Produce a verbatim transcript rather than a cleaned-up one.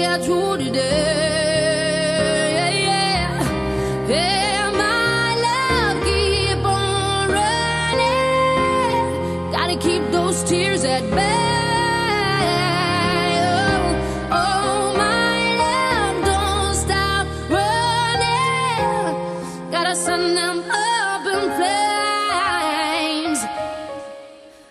got through today. Yeah, yeah. Yeah, my love keep on running. Gotta keep those tears at bay.